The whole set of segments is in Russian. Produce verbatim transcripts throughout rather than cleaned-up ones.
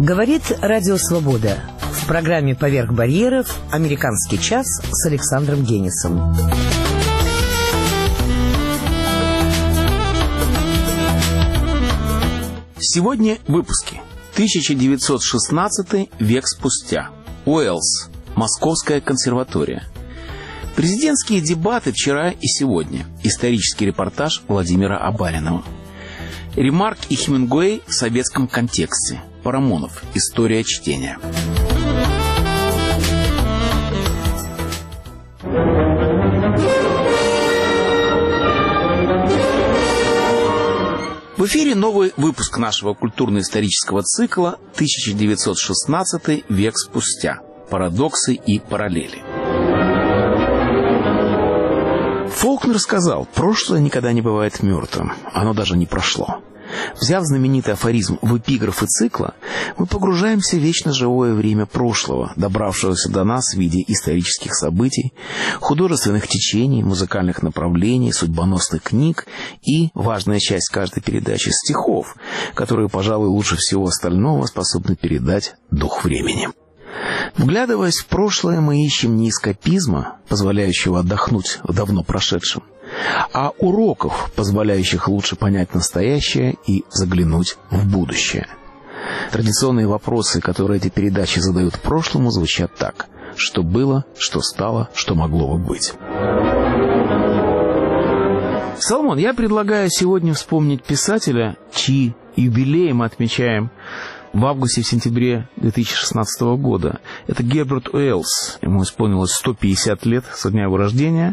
Говорит Радио Свобода. В программе «Поверх барьеров» «Американский час» с Александром Генисом. Сегодня в выпуске. тысяча девятьсот шестнадцатый, век спустя. Уэллс. Московская консерватория. Президентские дебаты вчера и сегодня. Исторический репортаж Владимира Абаринова. Ремарк и Хемингуэй в советском контексте. Парамонов. История чтения. В эфире новый выпуск нашего культурно-исторического цикла тысяча девятьсот шестнадцатый, век спустя. Парадоксы и параллели. Фолкнер сказал: прошлое никогда не бывает мертвым, оно даже не прошло. Взяв знаменитый афоризм в эпиграфы цикла, мы погружаемся в вечно живое время прошлого, добравшегося до нас в виде исторических событий, художественных течений, музыкальных направлений, судьбоносных книг и, важная часть каждой передачи, стихов, которые, пожалуй, лучше всего остального способны передать дух времени. Вглядываясь в прошлое, мы ищем не эскапизма, позволяющего отдохнуть в давно прошедшем, а уроков, позволяющих лучше понять настоящее и заглянуть в будущее. Традиционные вопросы, которые эти передачи задают прошлому, звучат так: что было, что стало, что могло бы быть. Соломон, я предлагаю сегодня вспомнить писателя, чьи юбилеи мы отмечаем в августе, в сентябре две тысячи шестнадцатого года. Это Герберт Уэллс. Ему исполнилось сто пятьдесят лет со дня его рождения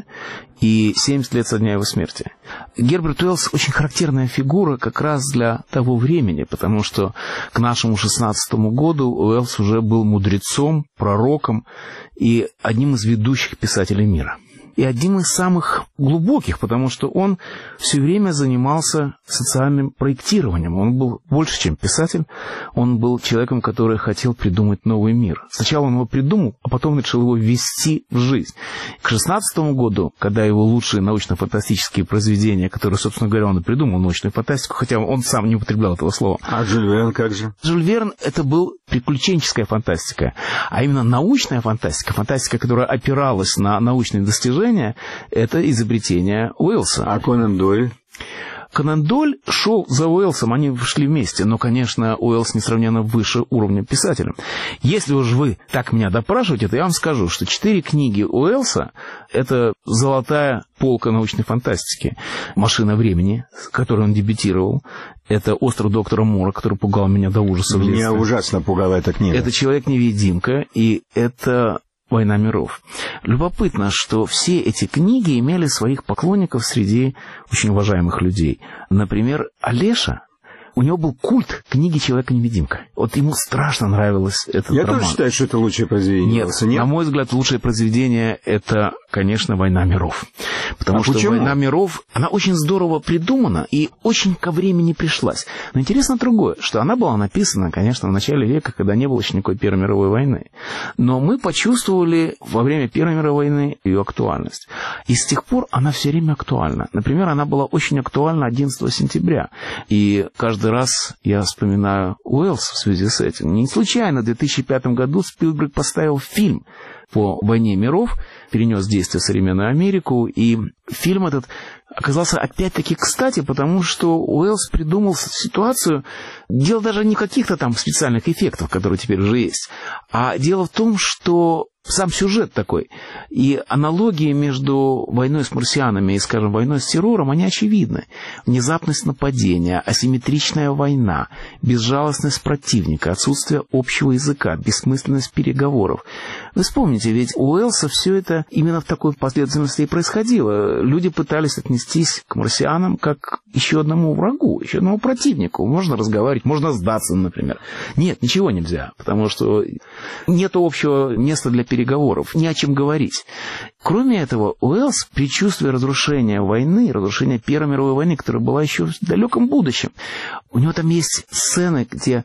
и семьдесят лет со дня его смерти. Герберт Уэллс очень характерная фигура как раз для того времени, потому что к нашему шестнадцатому году Уэллс уже был мудрецом, пророком и одним из ведущих писателей мира. И одним из самых глубоких, потому что он все время занимался социальным проектированием. Он был больше, чем писатель, он был человеком, который хотел придумать новый мир. Сначала он его придумал, а потом начал его ввести в жизнь. К шестнадцатому году, когда его лучшие научно-фантастические произведения, которые, собственно говоря, он и придумал научную фантастику, хотя он сам не употреблял этого слова. А Жюль Верн как же? Жюль Верн — это был приключенческая фантастика, а именно научная фантастика, фантастика, которая опиралась на научные достижения, это изобретение Уэллса. А Конан Дойль? Конан Дойль шел за Уэллсом, они шли вместе, но, конечно, Уэллс несравненно выше уровня писателя. Если уж вы так меня допрашиваете, то я вам скажу, что четыре книги Уэллса — это золотая полка научной фантастики. «Машина времени», с которой он дебютировал, это «Остров доктора Мора», который пугал меня до ужаса в детстве. Меня ужасно пугала эта книга. Это «Человек-невидимка», и это «Война миров». Любопытно, что все эти книги имели своих поклонников среди очень уважаемых людей. Например, Олеша, у него был культ книги «Человека-невидимка». Вот ему страшно нравилось этот Я роман. тоже считаю, что это лучшее произведение. Нет, Нет, на мой взгляд, лучшее произведение — это, конечно, «Война миров». Потому а что почему? «Война миров», она очень здорово придумана и очень ко времени пришлась. Но интересно другое, что она была написана, конечно, в начале века, когда не было еще никакой Первой мировой войны. Но мы почувствовали во время Первой мировой войны ее актуальность. И с тех пор она все время актуальна. Например, она была очень актуальна одиннадцатого сентября. И каждый раз я вспоминаю Уэллс в связи с этим. Не случайно в две тысячи пятом году Спилберг поставил фильм по «Войне миров», перенес действие в современную Америку, и фильм этот оказался опять-таки кстати, потому что Уэллс придумал ситуацию. Дело даже не в каких-то там специальных эффектах, которые теперь уже есть, а дело в том, что сам сюжет такой. И аналогии между войной с марсианами и, скажем, войной с террором, они очевидны. Внезапность нападения, асимметричная война, безжалостность противника, отсутствие общего языка, бессмысленность переговоров. Вы вспомните, ведь у Уэллса все это именно в такой последовательности и происходило. Люди пытались отнестись к марсианам как к еще одному врагу, еще одному противнику. Можно разговаривать, можно сдаться, например. Нет, ничего нельзя, потому что нет общего места для переговоров. переговоров, не о чем говорить. Кроме этого, Уэллс, предчувствуя разрушения войны, разрушения Первой мировой войны, которая была еще в далеком будущем, у него там есть сцены, где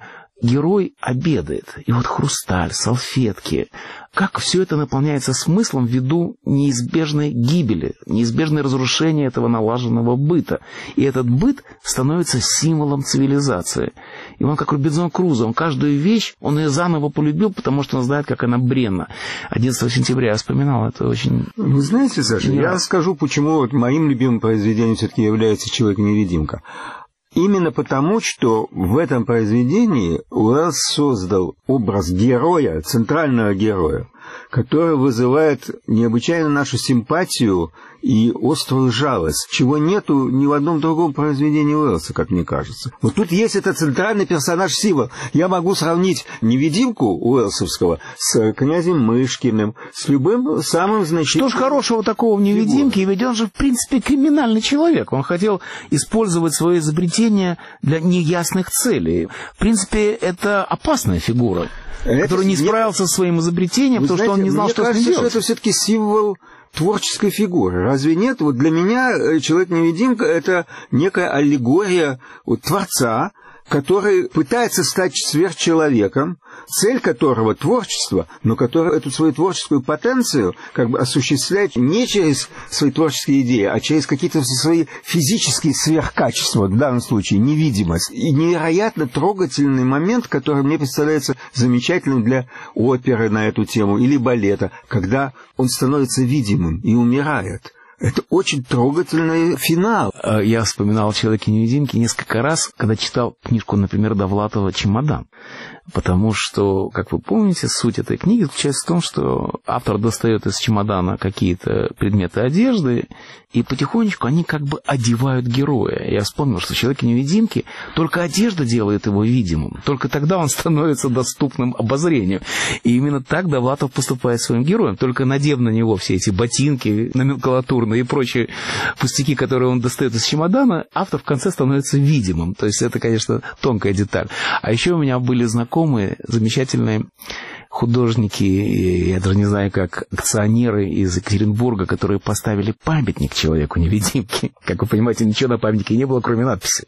герой обедает, и вот хрусталь, салфетки, как все это наполняется смыслом ввиду неизбежной гибели, неизбежное разрушение этого налаженного быта. И этот быт становится символом цивилизации. И он как Робинзон Крузо, он каждую вещь, он ее заново полюбил, потому что он знает, как она бренна. одиннадцатого сентября я вспоминал, это очень... Вы знаете, Саша, Не я раз. скажу, почему вот моим любимым произведением все-таки является «Человек-невидимка». Именно потому, что в этом произведении Уэллс создал образ героя, центрального героя, который вызывает необычайно нашу симпатию и острую жалость, чего нету ни в одном другом произведении Уэллса, как мне кажется. Вот тут есть этот центральный персонаж-символ. Я могу сравнить невидимку Уэллсовского с князем Мышкиным, с любым самым значительным... Что ж хорошего такого в невидимке, ведь он же, в принципе, криминальный человек. Он хотел использовать свое изобретение для неясных целей. В принципе, это опасная фигура, это, который не справился со своим изобретением, потому что он не знал, что кажется, с ним делать. Что это все-таки символ творческой фигуры. Разве нет? Вот для меня Человек-невидимка — это некая аллегория вот, Творца, который пытается стать сверхчеловеком, цель которого творчество, но который эту свою творческую потенцию как бы осуществляет не через свои творческие идеи, а через какие-то свои физические сверхкачества, в данном случае невидимость. И невероятно трогательный момент, который мне представляется замечательным для оперы на эту тему или балета, когда он становится видимым и умирает. Это очень трогательный финал. Я вспоминал о «Человеке-невидимке» несколько раз, когда читал книжку, например, Довлатова «Чемодан». Потому что, как вы помните, суть этой книги заключается в том, что автор достает из чемодана какие-то предметы одежды, и потихонечку они как бы одевают героя. Я вспомнил, что в «Человеке-невидимке» только одежда делает его видимым, только тогда он становится доступным обозрению. И именно так Довлатов поступает с своим героем. Только надев на него все эти ботинки номенклатурные и прочие пустяки, которые он достает из чемодана, автор в конце становится видимым. То есть это, конечно, тонкая деталь. А еще у меня были знакомые замечательные художники, я даже не знаю, как акционеры из Екатеринбурга, которые поставили памятник Человеку-невидимке. Как вы понимаете, ничего на памятнике не было, кроме надписи.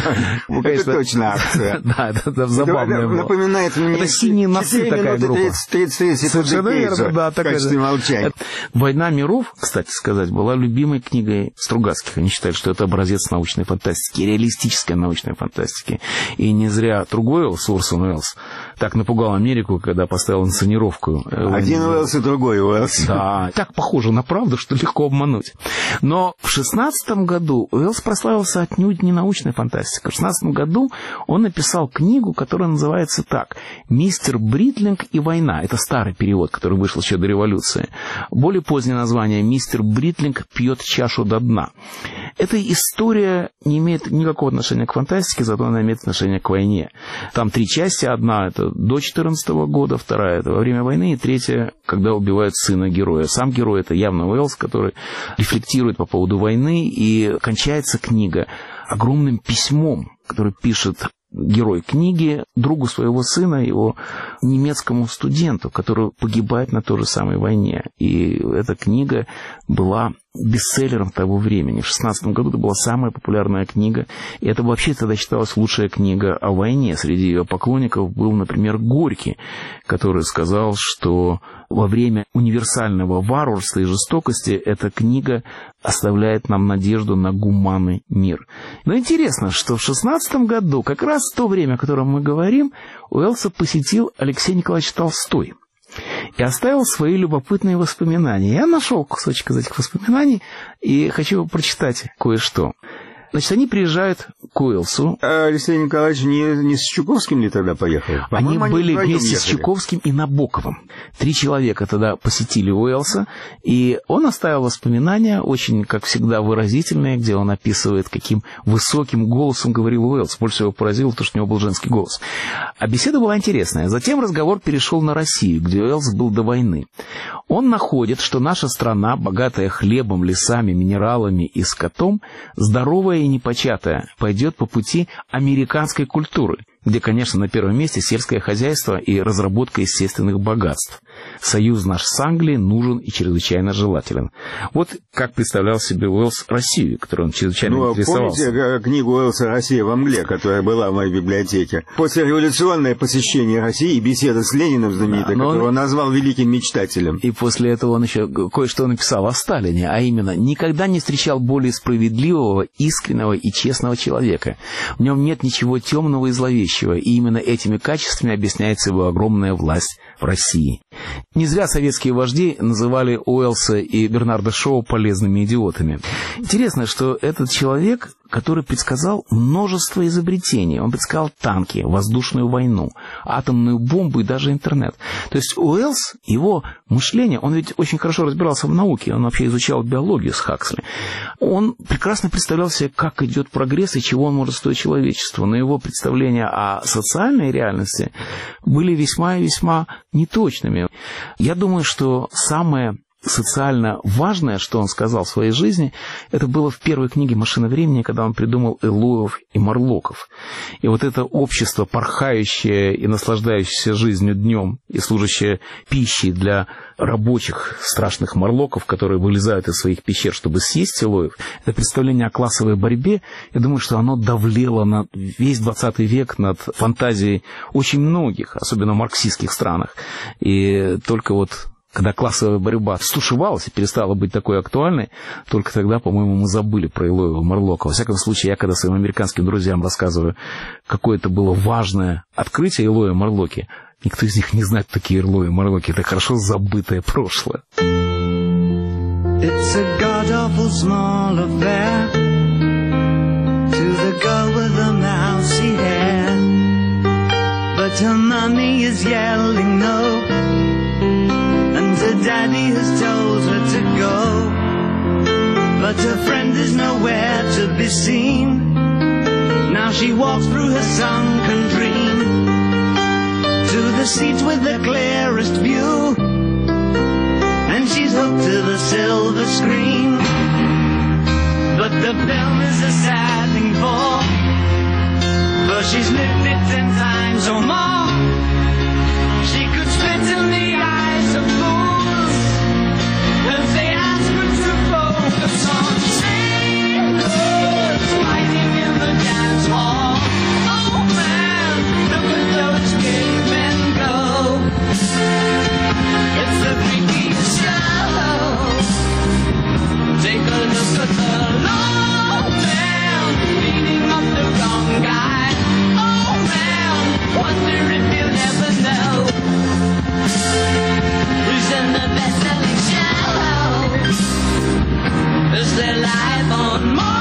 Это точно акция. Да, это забавно было. Напоминает мне... Это «Синие носы» такая группа. тридцать три секунды в качестве молчания. «Война миров», кстати сказать, была любимой книгой Стругацких. Они считают, что это образец научной фантастики, реалистической научной фантастики. И не зря другой Уэллс, Орсон Уэллс, так напугал Америку, когда поставил инсценировку. Один Уэллс и другой Уэллс. Да, так похоже на правду, что легко обмануть. Но в шестнадцатом году Уэллс прославился отнюдь не научной фантастикой. В шестнадцатом году он написал книгу, которая называется так: «Мистер Бритлинг и война». Это старый перевод, который вышел еще до революции. Более позднее название «Мистер Бритлинг пьет чашу до дна». Эта история не имеет никакого отношения к фантастике, зато она имеет отношение к войне. Там три части. Одна — это до четырнадцатого года, вторая — это во время войны, и третья — когда убивают сына героя. Сам герой — это явно Уэллс, который рефлектирует по поводу войны, и кончается книга огромным письмом, который пишет герой книги другу своего сына, его немецкому студенту, который погибает на той же самой войне. И эта книга была бестселлером того времени. В шестнадцатом году это была самая популярная книга. И это вообще тогда считалась лучшая книга о войне. Среди ее поклонников был, например, Горький, который сказал, что во время универсального варварства и жестокости эта книга оставляет нам надежду на гуманный мир. Но интересно, что в шестнадцатом году, как раз в то время, о котором мы говорим, Уэллса посетил Алексей Николаевич Толстой и оставил свои любопытные воспоминания. Я нашел кусочек из этих воспоминаний и хочу прочитать кое-что. Значит, они приезжают к Уэллсу. А Алексей Николаевич не, не с Чуковским ли тогда поехал? Они были они вместе с Чуковским и Набоковым. Три человека тогда посетили Уэллса, и он оставил воспоминания, очень, как всегда, выразительные, где он описывает, каким высоким голосом говорил Уэллс. Больше всего поразило то, что у него был женский голос. А беседа была интересная. Затем разговор перешел на Россию, где Уэллс был до войны. Он находит, что наша страна, богатая хлебом, лесами, минералами и скотом, здоровая и непочатая, пойдет по пути американской культуры, где, конечно, на первом месте сельское хозяйство и разработка естественных богатств. «Союз наш с Англией нужен и чрезвычайно желателен». Вот как представлял себе Уэллс Россию, которой он чрезвычайно ну, интересовался. Помните книгу Уэллса «Россия во мгле», которая была в моей библиотеке? Послереволюционное посещение России и беседа с Лениным знаменитая, да, которого он назвал великим мечтателем. И после этого он еще кое-что написал о Сталине, а именно: «Никогда не встречал более справедливого, искреннего и честного человека. В нем нет ничего темного и зловещего, и именно этими качествами объясняется его огромная власть в России». Не зря советские вожди называли Уэллса и Бернарда Шоу полезными идиотами. Интересно, что этот человек, который предсказал множество изобретений. Он предсказал танки, воздушную войну, атомную бомбу и даже интернет. То есть Уэллс, его мышление, он ведь очень хорошо разбирался в науке, он вообще изучал биологию с Хаксли. Он прекрасно представлял себе, как идет прогресс и чего он может стоить человечеству. Но его представления о социальной реальности были весьма и весьма неточными. Я думаю, что самое социально важное, что он сказал в своей жизни, это было в первой книге «Машина времени», когда он придумал Элоев и Морлоков. И вот это общество, порхающее и наслаждающееся жизнью днем и служащее пищей для рабочих страшных Морлоков, которые вылезают из своих пещер, чтобы съесть Элоев, это представление о классовой борьбе, я думаю, что оно давлело на весь двадцатый век над фантазией очень многих, особенно в марксистских странах. И только вот когда классовая борьба стушевалась и перестала быть такой актуальной, только тогда, по-моему, мы забыли про Элоева и Морлока. Во всяком случае, я когда своим американским друзьям рассказываю, какое это было важное открытие Элоева и Морлоки, никто из них не знает, кто такие Элоева и Морлоки. Это хорошо забытое прошлое. It's a god-awful small affair to the girl with the mousy hair, but her mommy is yelling no, and her daddy has told her to go, but her friend is nowhere to be seen. Now she walks through her sunken dream to the seats with the clearest view, and she's hooked to the silver screen. But the film is a sad thing for, for she's lived it ten times or more. She could spit in the eyes of fools if they ask her to focus on sailors fighting in the dance hall. Oh man, look at those gay men go. It's the freakiest show. Take a look at the long man beating up the wrong guy. Oh man, wonder if you'll ever know who's in the best-selling show. Is there live on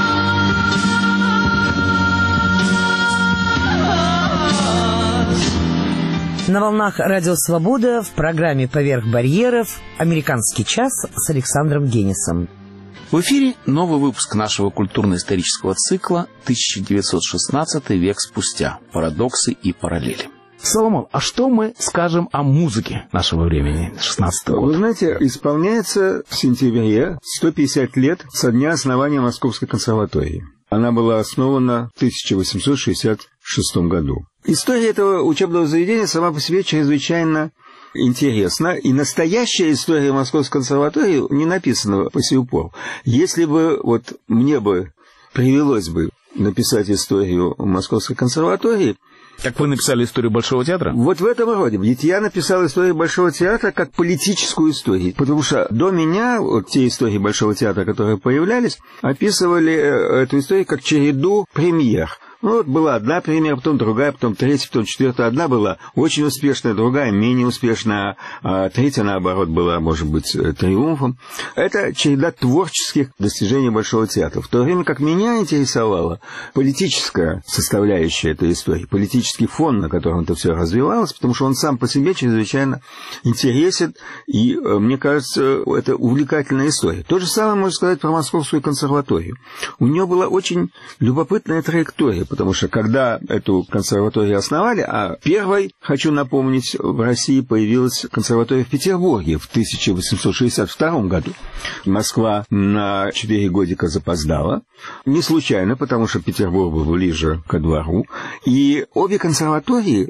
Mars? На волнах Радио Свобода в программе «Поверх барьеров» «Американский час» с Александром Генисом. В эфире новый выпуск нашего культурно-исторического цикла тысяча девятьсот шестнадцатый век спустя. Парадоксы и параллели. Соломон, а что мы скажем о музыке нашего времени, шестнадцатого года? Вы знаете, исполняется в сентябре сто пятьдесят лет со дня основания Московской консерватории. Она была основана в тысяча восемьсот шестьдесят шестом году. История этого учебного заведения сама по себе чрезвычайно интересна, и настоящая история Московской консерватории не написана по сей пор. Если бы вот мне бы привелось бы написать историю Московской консерватории... Как вы написали историю Большого театра? Вот в этом роде. Ведь я написал историю Большого театра как политическую историю. Потому что до меня вот те истории Большого театра, которые появлялись, описывали эту историю как череду премьер. Ну, вот была одна премьера, потом другая, потом третья, потом четвертая. Одна была очень успешная, другая менее успешная, а третья, наоборот, была, может быть, триумфом. Это череда творческих достижений Большого театра. В то время как меня интересовала политическая составляющая этой истории, политический фон, на котором это все развивалось, потому что он сам по себе чрезвычайно интересен, и, мне кажется, это увлекательная история. То же самое можно сказать про Московскую консерваторию. У нее была очень любопытная траектория, потому что когда эту консерваторию основали, а первой, хочу напомнить, в России появилась консерватория в Петербурге в тысяча восемьсот шестьдесят втором году. Москва на четыре годика запоздала. Не случайно, потому что Петербург был ближе ко двору. И обе консерватории,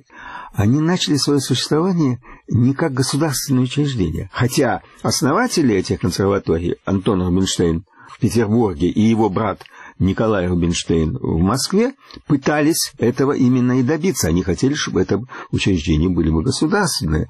они начали свое существование не как государственное учреждение. Хотя основатели этих консерваторий, Антон Рубинштейн в Петербурге и его брат Николай Рубинштейн в Москве, пытались этого именно и добиться. Они хотели, чтобы это учреждения были бы государственные.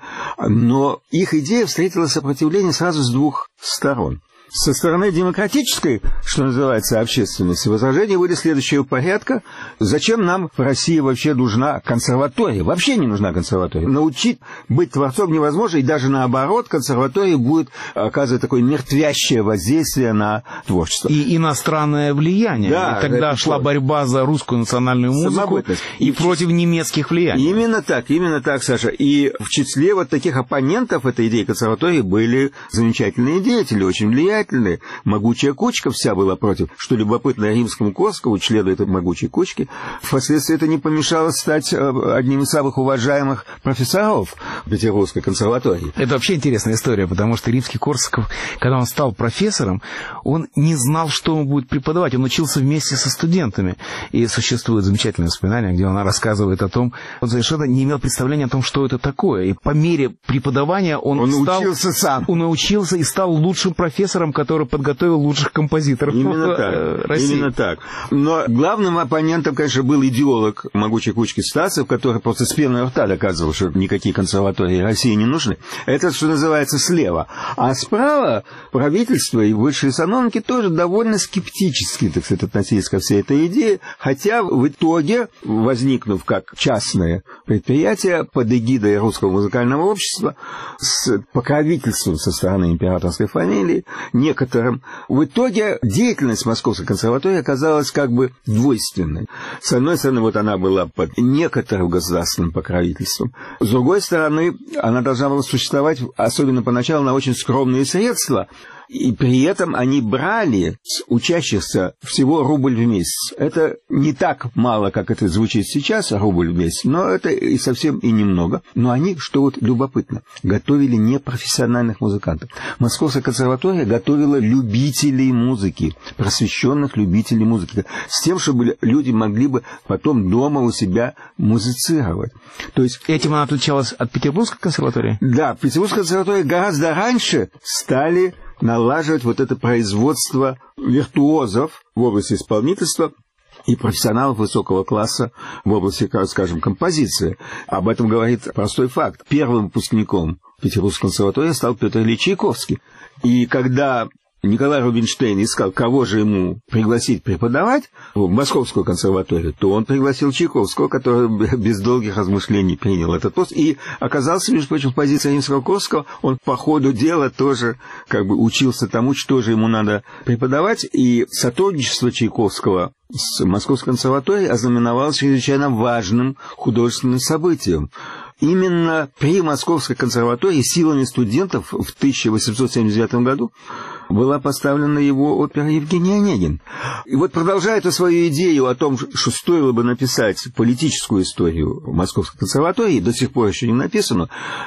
Но их идея встретила сопротивление сразу с двух сторон. Со стороны демократической, что называется, общественности, возражения были следующего порядка. Зачем нам в России вообще нужна консерватория? Вообще не нужна консерватория. Научить быть творцом невозможно, и даже наоборот, консерватория будет оказывать такое мертвящее воздействие на творчество. И иностранное влияние. Да, и тогда шла то. борьба за русскую национальную музыку и, и против немецких влияний. Именно так, именно так, Саша. И в числе вот таких оппонентов этой идеи консерватории были замечательные деятели, очень влиятельные. Могучая кучка вся была против, что любопытно римскому Корсакову, члену этой могучей кучки. Впоследствии это не помешало стать одним из самых уважаемых профессоров Петербургской консерватории. Это вообще интересная история, потому что римский Корсаков, когда он стал профессором, он не знал, что он будет преподавать. Он учился вместе со студентами. И существует замечательное воспоминание, где он рассказывает о том, он совершенно не имел представления о том, что это такое. И по мере преподавания он, он стал... учился сам. Он научился и стал лучшим профессором, который подготовил лучших композиторов именно в так, России. Именно так. Но главным оппонентом, конечно, был идеолог могучей кучки Стасов, который просто с пеной у рта доказывал, что никакие консерватории России не нужны. Это, что называется, слева. А справа правительство и высшие сановники тоже довольно скептически, так сказать, относились ко всей этой идее, хотя в итоге, возникнув как частное предприятие под эгидой Русского музыкального общества, с покровительством со стороны императорской фамилии, некоторым, в итоге деятельность Московской консерватории оказалась как бы двойственной. С одной стороны, вот она была под некоторым государственным покровительством. С другой стороны, она должна была существовать, особенно поначалу, на очень скромные средства. И при этом они брали с учащихся всего рубль в месяц. Это не так мало, как это звучит сейчас, рубль в месяц, но это и совсем и немного. Но они, что вот любопытно, готовили непрофессиональных музыкантов. Московская консерватория готовила любителей музыки, просвещенных любителей музыки, с тем, чтобы люди могли бы потом дома у себя музицировать. То есть... Этим она отличалась от Петербургской консерватории? Да, Петербургская консерватория гораздо раньше стали налаживать вот это производство виртуозов в области исполнительства и профессионалов высокого класса в области, скажем, композиции. Об этом говорит простой факт. Первым выпускником Петербургской консерватории стал Петр Ильич Чайковский. И когда Николай Рубинштейн искал, кого же ему пригласить преподавать в Московскую консерваторию, то он пригласил Чайковского, который без долгих размышлений принял этот пост. И оказался, между прочим, в позиции римского Корсакова. Он по ходу дела тоже как бы учился тому, что же ему надо преподавать. И сотрудничество Чайковского с Московской консерваторией ознаменовалось чрезвычайно важным художественным событием. Именно при Московской консерватории силами студентов в тысяча восемьсот семьдесят девятом году была поставлена его опера «Евгений Онегин». И вот продолжая эту свою идею о том, что стоило бы написать политическую историю Московской консерватории, до сих пор еще не написано,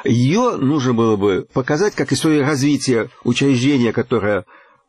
ее нужно было бы показать как историю развития учреждения, которое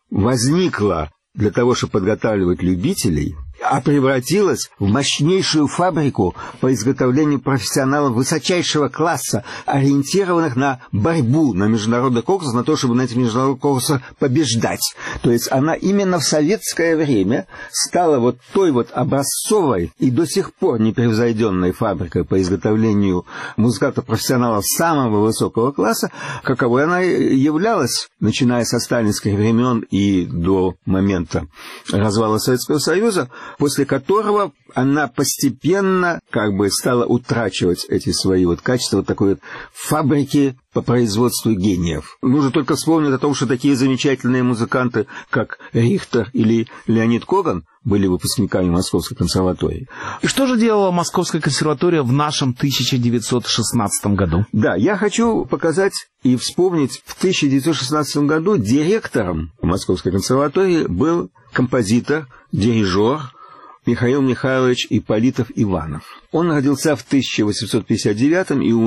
возникло для того, чтобы подготавливать любителей, а превратилась в мощнейшую фабрику по изготовлению профессионалов высочайшего класса, ориентированных на борьбу на международных конкурсах, на то, чтобы на этих международных конкурсах побеждать. То есть она именно в советское время стала вот той вот образцовой и до сих пор непревзойденной фабрикой по изготовлению музыкантов-профессионалов самого высокого класса, каковой она являлась, начиная со сталинских времен и до момента развала Советского Союза, после которого она постепенно как бы стала утрачивать эти свои вот качества вот такой вот фабрики по производству гениев. Нужно только вспомнить о том, что такие замечательные музыканты, как Рихтер или Леонид Коган, были выпускниками Московской консерватории. И что же делала Московская консерватория в нашем тысяча девятьсот шестнадцатом году? Да, я хочу показать и вспомнить, в тысяча девятьсот шестнадцатом году директором Московской консерватории был композитор, дирижер Михаил Михайлович Ипполитов Иванов. Он родился в тысяча восемьсот пятьдесят девятом и умер в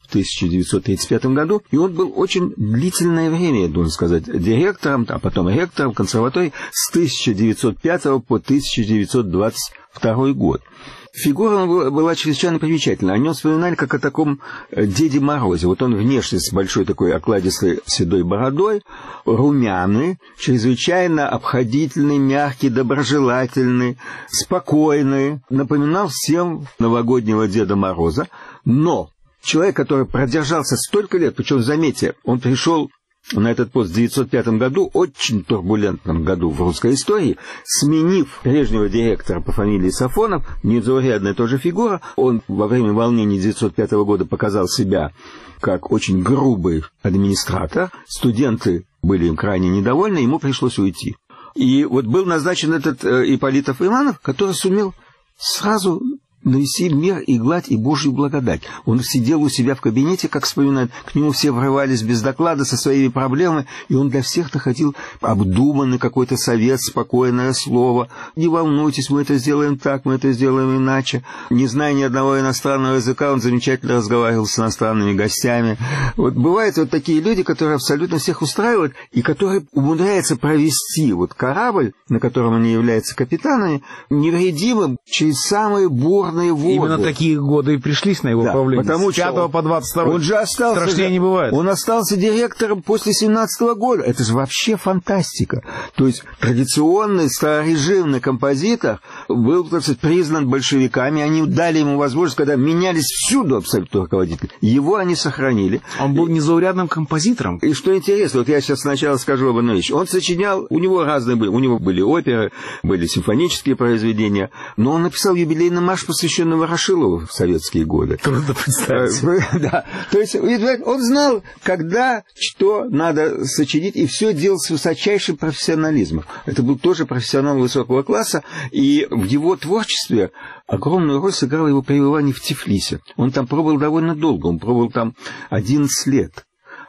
в тысяча девятьсот тридцать пятом году, и он был очень длительное время, я должен сказать, директором, а потом ректором консерватории с тысяча девятьсот пятого по тысяча девятьсот двадцать второй год. Фигура была чрезвычайно примечательна. О нем вспоминали как о таком Деде Морозе. Вот он внешне с большой такой окладистой седой бородой, румяный, чрезвычайно обходительный, мягкий, доброжелательный, спокойный. Напоминал всем новогоднего Деда Мороза. Но человек, который продержался столько лет, причем, заметьте, он пришел на этот пост в тысяча девятьсот пятом году, очень турбулентном году в русской истории, сменив прежнего директора по фамилии Сафонов, незаурядная тоже фигура. Он во время волнений тысяча девятьсот пятого года показал себя как очень грубый администратор. Студенты были им крайне недовольны, ему пришлось уйти. И вот был назначен этот э, Ипполитов Иванов, который сумел сразу навести мир и гладь и Божью благодать. Он сидел у себя в кабинете, как вспоминают, к нему все врывались без доклада со своими проблемами, и он для всех находил обдуманный какой-то совет, спокойное слово. Не волнуйтесь, мы это сделаем так, мы это сделаем иначе. Не зная ни одного иностранного языка, он замечательно разговаривал с иностранными гостями. Вот бывают вот такие люди, которые абсолютно всех устраивают, и которые умудряются провести вот корабль, на котором они являются капитанами, невредимым через самые бурные воды. Именно такие годы и пришлись на его да, правление. Потому с пятого по двадцать второй. Он же остался, страшнее не бывает. Он остался директором после семнадцатого года. Это же вообще фантастика. То есть традиционный старорежимный композитор был, так сказать, признан большевиками. Они дали ему возможность, когда менялись всюду абсолютно руководители. Его они сохранили. Он был незаурядным композитором. И что интересно, вот я сейчас сначала скажу об одной вещи. Он сочинял, у него разные были, у него были оперы, были симфонические произведения, но он написал юбилейный марш, посвященный Ворошилову в советские годы. Трудно представить. Да. То есть он знал, когда что надо сочинить, и все делал с высочайшим профессионализмом. Это был тоже профессионал высокого класса, и в его творчестве огромную роль сыграло его пребывание в Тифлисе. Он там пробыл довольно долго, он пробыл там одиннадцать лет.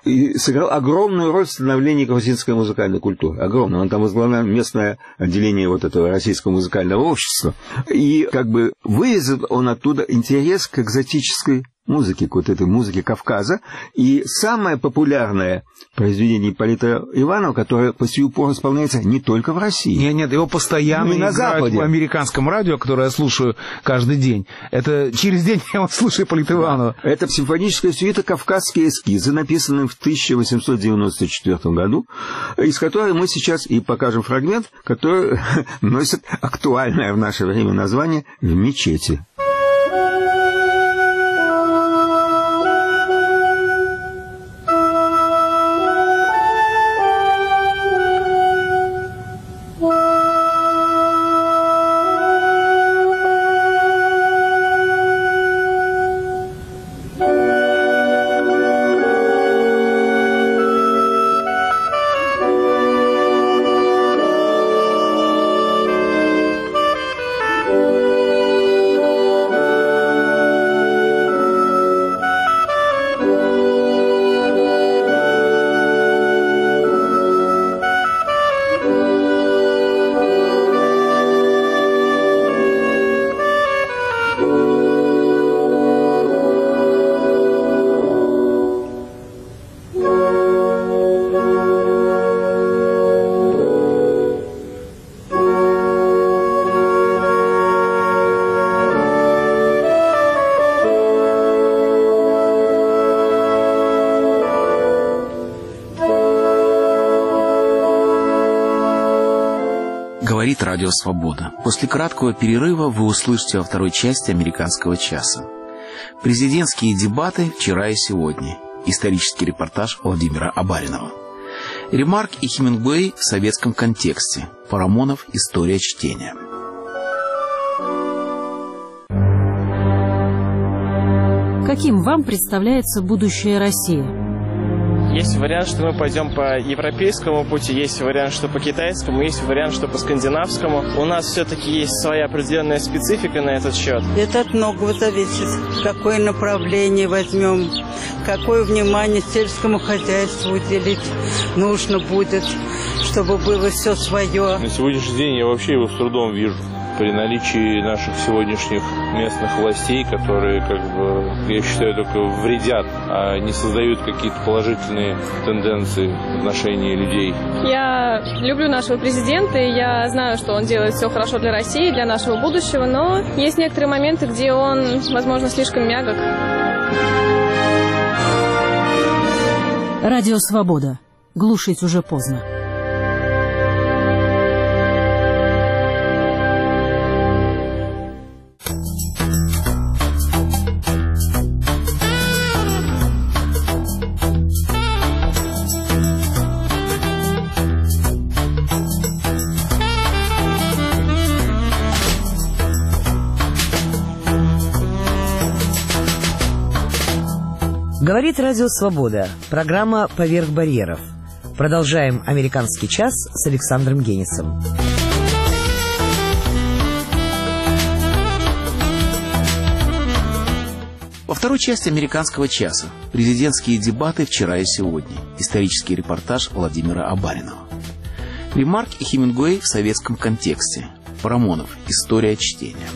И сыграл огромную роль в становлении грузинской музыкальной культуры. Огромную. Он там возглавлял местное отделение вот этого российского музыкального общества. И как бы вывез он оттуда интерес к экзотической музыке, к вот этой музыке Кавказа. И самое популярное произведение Ипполита Иванова, которое по сию пору исполняется не только в России. Нет, нет, его постоянно на играют Западе. В американском радио, которое я слушаю каждый день. Это через день я вот слушаю Ипполита Иванова. Это симфоническая сюита «Кавказские эскизы», написанная в тысяча восемьсот девяносто четвёртом году, из которой мы сейчас и покажем фрагмент, который носит актуальное в наше время название «В мечети». Говорит Радио Свобода. После краткого перерыва вы услышите во второй части «Американского часа». Президентские дебаты вчера и сегодня. Исторический репортаж Владимира Абаринова. Ремарк и Хемингуэй в советском контексте. Парамонов. История чтения. Каким вам представляется будущее России? Есть вариант, что мы пойдем по европейскому пути, есть вариант, что по китайскому, есть вариант, что по скандинавскому. У нас все-таки есть своя определенная специфика на этот счет. Это от многого зависит. Какое направление возьмем, какое внимание сельскому хозяйству уделить нужно будет, чтобы было все свое. На сегодняшний день я вообще его с трудом вижу. при наличии наших сегодняшних местных властей, которые, как бы, я считаю, только вредят, а не создают какие-то положительные тенденции в отношении людей. Я люблю нашего президента, и я знаю, что он делает все хорошо для России, для нашего будущего, но есть некоторые моменты, где он, возможно, слишком мягок. Радио «Свобода». Глушить уже поздно. Говорит Радио Свобода. Программа «Поверх барьеров». Продолжаем «Американский час» с Александром Генисом. Во второй части «Американского часа» президентские дебаты вчера и сегодня. Исторический репортаж Владимира Абаринова. Ремарк и Хемингуэй в советском контексте. Парамонов. История чтения.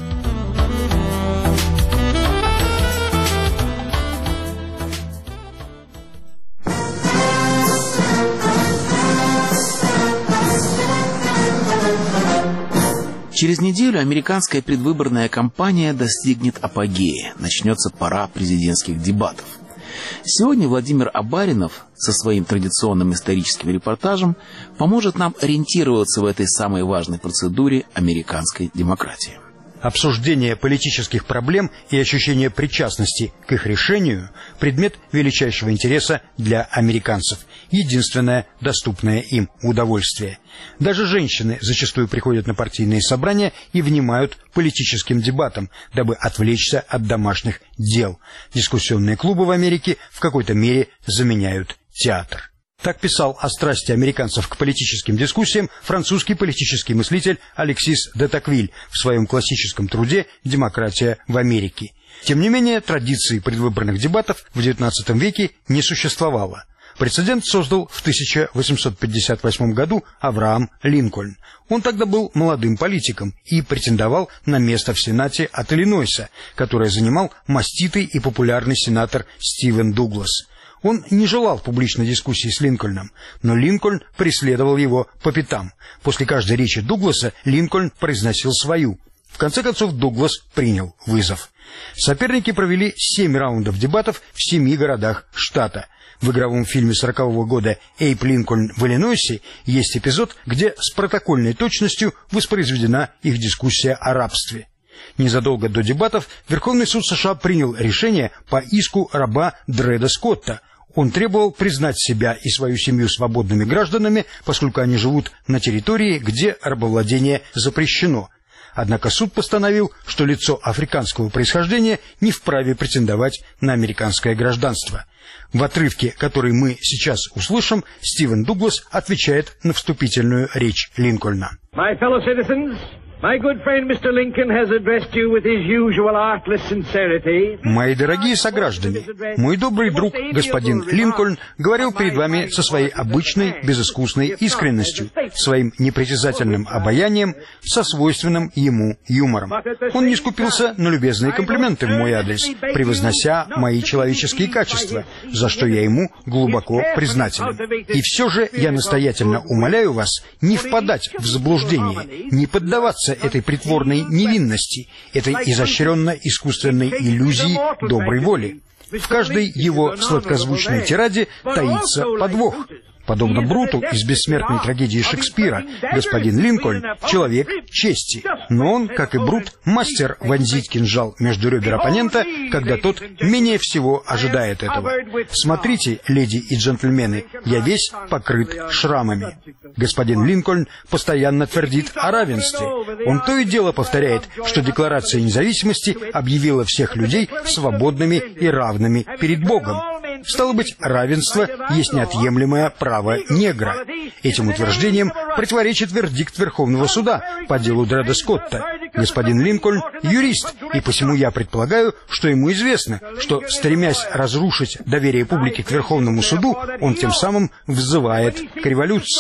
Через неделю американская предвыборная кампания достигнет апогея. Начнется пора президентских дебатов. Сегодня Владимир Абаринов со своим традиционным историческим репортажем поможет нам ориентироваться в этой самой важной процедуре американской демократии. Обсуждение политических проблем и ощущение причастности к их решению – предмет величайшего интереса для американцев, единственное доступное им удовольствие. Даже женщины зачастую приходят на партийные собрания и внимают политическим дебатам, дабы отвлечься от домашних дел. Дискуссионные клубы в Америке в какой-то мере заменяют театр. Так писал о страсти американцев к политическим дискуссиям французский политический мыслитель Алексис де Токвиль в своем классическом труде «Демократия в Америке». Тем не менее, традиции предвыборных дебатов в девятнадцатом веке не существовало. Прецедент создал в тысяча восемьсот пятьдесят восьмом году Авраам Линкольн. Он тогда был молодым политиком и претендовал на место в Сенате от Иллинойса, которое занимал маститый и популярный сенатор Стивен Дуглас. Он не желал публичной дискуссии с Линкольном, но Линкольн преследовал его по пятам. После каждой речи Дугласа Линкольн произносил свою. В конце концов Дуглас принял вызов. Соперники провели семь раундов дебатов в семи городах штата. В игровом фильме сорокового года «Эйб Линкольн в Иллинойсе» есть эпизод, где с протокольной точностью воспроизведена их дискуссия о рабстве. Незадолго до дебатов Верховный суд США принял решение по иску раба Дреда Скотта. Он требовал признать себя и свою семью свободными гражданами, поскольку они живут на территории, где рабовладение запрещено. Однако суд постановил, что лицо африканского происхождения не вправе претендовать на американское гражданство. В отрывке, который мы сейчас услышим, Стивен Дуглас отвечает на вступительную речь Линкольна. My fellow citizens, my good friend Mister Lincoln has addressed you with his usual artless sincerity. Мои дорогие сограждане, мой добрый друг господин Линкольн говорил перед вами со своей обычной безыскусной искренностью, своим непритязательным обаянием, со свойственным ему юмором. Он не скупился на любезные комплименты в мой адрес, превознося мои человеческие качества, за что я ему глубоко признателен. И все же я настоятельно умоляю вас не впадать в заблуждение, не поддаваться этой притворной невинности, этой изощренно-искусственной иллюзии доброй воли. В каждой его сладкозвучной тираде таится подвох. Подобно Бруту из бессмертной трагедии Шекспира, господин Линкольн — человек чести. Но он, как и Брут, мастер вонзить кинжал между ребер оппонента, когда тот менее всего ожидает этого. Смотрите, леди и джентльмены, я весь покрыт шрамами. Господин Линкольн постоянно твердит о равенстве. Он то и дело повторяет, что Декларация независимости объявила всех людей свободными и равными перед Богом. Стало быть, равенство есть неотъемлемое право негра. Этим утверждением противоречит вердикт Верховного суда по делу Дреда Скотта. Господин Линкольн – юрист, и посему я предполагаю, что ему известно, что, стремясь разрушить доверие публики к Верховному суду, он тем самым взывает к революции.